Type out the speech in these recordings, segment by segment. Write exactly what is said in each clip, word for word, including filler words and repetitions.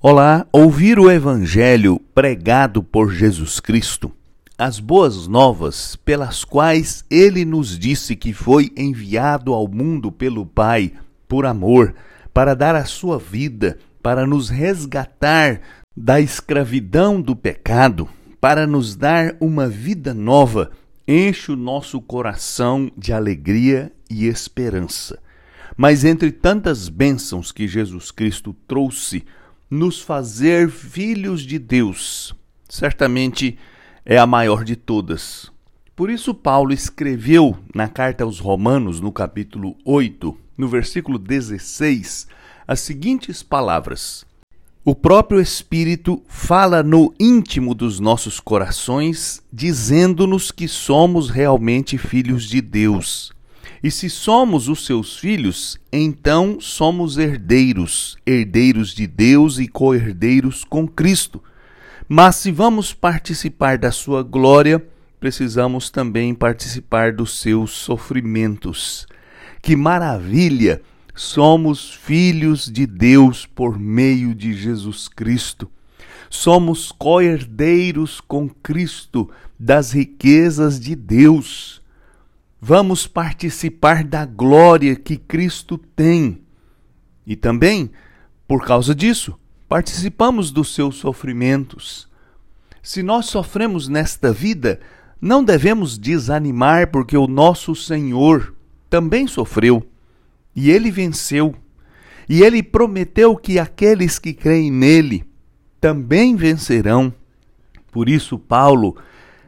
Olá, ouvir o Evangelho pregado por Jesus Cristo, as boas novas pelas quais Ele nos disse que foi enviado ao mundo pelo Pai por amor, para dar a sua vida, para nos resgatar da escravidão do pecado, para nos dar uma vida nova, enche o nosso coração de alegria e esperança. Mas entre tantas bênçãos que Jesus Cristo trouxe, nos fazer filhos de Deus, certamente é a maior de todas. Por isso Paulo escreveu na carta aos Romanos, no capítulo oito, no versículo dezesseis, as seguintes palavras: O próprio Espírito fala no íntimo dos nossos corações, dizendo-nos que somos realmente filhos de Deus. E se somos os seus filhos, então somos herdeiros, herdeiros de Deus e co-herdeiros com Cristo. Mas se vamos participar da sua glória, precisamos também participar dos seus sofrimentos. Que maravilha! Somos filhos de Deus por meio de Jesus Cristo. Somos co-herdeiros com Cristo das riquezas de Deus. Vamos participar da glória que Cristo tem. E também, por causa disso, participamos dos seus sofrimentos. Se nós sofremos nesta vida, não devemos desanimar, porque o nosso Senhor também sofreu. E Ele venceu. E Ele prometeu que aqueles que creem nele também vencerão. Por isso, Paulo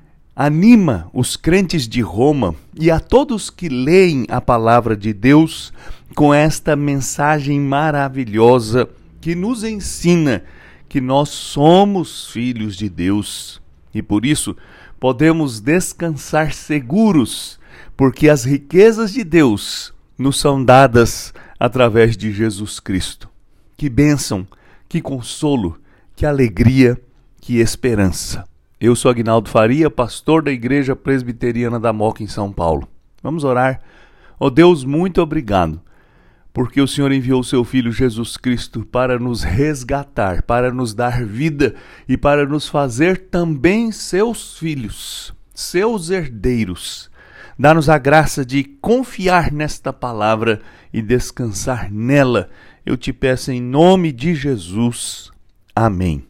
anima os crentes de Roma e a todos que leem a palavra de Deus com esta mensagem maravilhosa que nos ensina que nós somos filhos de Deus. E por isso podemos descansar seguros, porque as riquezas de Deus nos são dadas através de Jesus Cristo. Que bênção, que consolo, que alegria, que esperança. Eu sou Aguinaldo Faria, pastor da Igreja Presbiteriana da Moca em São Paulo. Vamos orar. Ó Deus, muito obrigado, porque o Senhor enviou o seu Filho Jesus Cristo para nos resgatar, para nos dar vida e para nos fazer também seus filhos, seus herdeiros. Dá-nos a graça de confiar nesta palavra e descansar nela. Eu te peço em nome de Jesus. Amém.